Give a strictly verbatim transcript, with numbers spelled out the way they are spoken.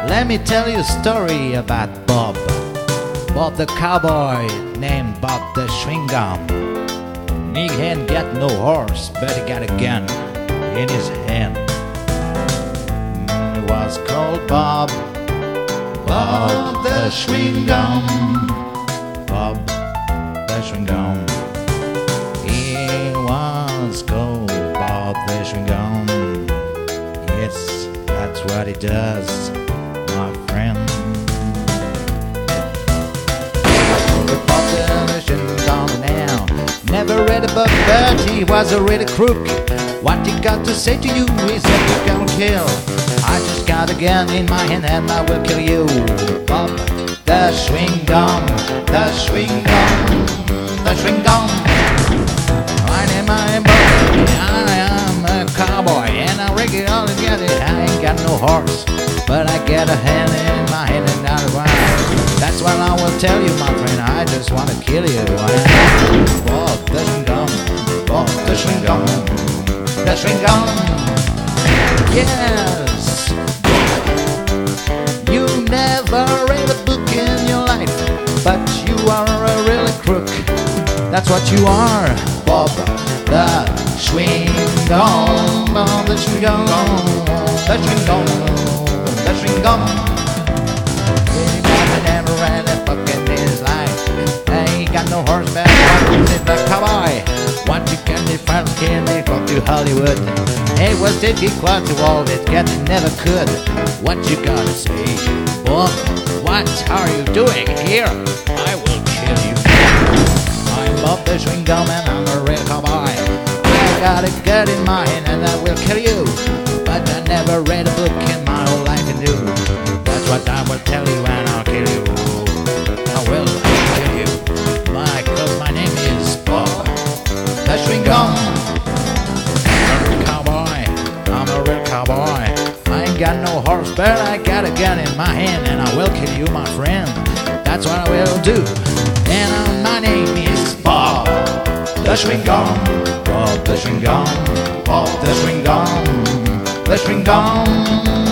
Let me tell you a story about Bob. Bob the cowboy named Bob the chewing gum. He ain't got no horse, but he got a gun in his hand. He was called Bob, Bob the chewing gum. Bob the chewing gum. He was called Bob the chewing gum. Yes, that's what he does, my friend. Bob the chewing gum now. Never read a book, but he was a really crook. What he got to say to you is that you can kill. I just got a gun in my hand and I will kill you. Bob the chewing gum, the chewing gum, the chewing gum. My name is Bob, I am a cowboy and I regularly get it. I ain't got no horse, but I get a hand in my hand and out of ground. That's what I will tell you, my friend. I just want to kill you. Bob the chewing gum, Bob the chewing gum, the chewing gum. Yes. You never read a book in your life, but you are a really crook. That's what you are, Bob the chewing gum, Bob the chewing gum, the chewing gum, the chewing gum. Never read a book in his life. He got no horseback, what is it, the cowboy? What you can be from Candy go to Hollywood. He was difficult to all it get, he never could. What you gotta say, Bob? What are you doing here? I will kill you. I'm Bob the chewing gum and I'm a real cowboy. I got a gun in my hand and I will kill you. But I never read a book in my whole life and do. That's what I will tell you and I'll kill you. I will kill you. My, cause my name is Bob the chewing gum. I'm a real cowboy. I'm a real cowboy. I ain't got no horse, but I got a gun in my hand and I will kill you, my friend. That's what I will do. And uh, my name is Bob the chewing gum. Bob the chewing gum. Bob the chewing gum. The chewing gum.